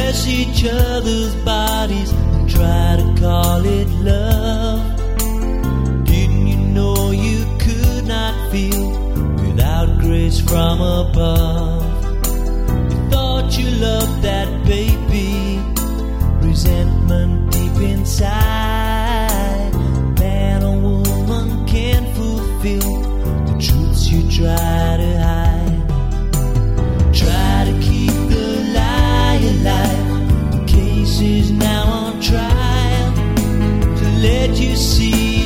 caress each other's bodies and try to call it love. Didn't you know you could not feel without grace from above? You thought you loved that baby, resentment deep inside.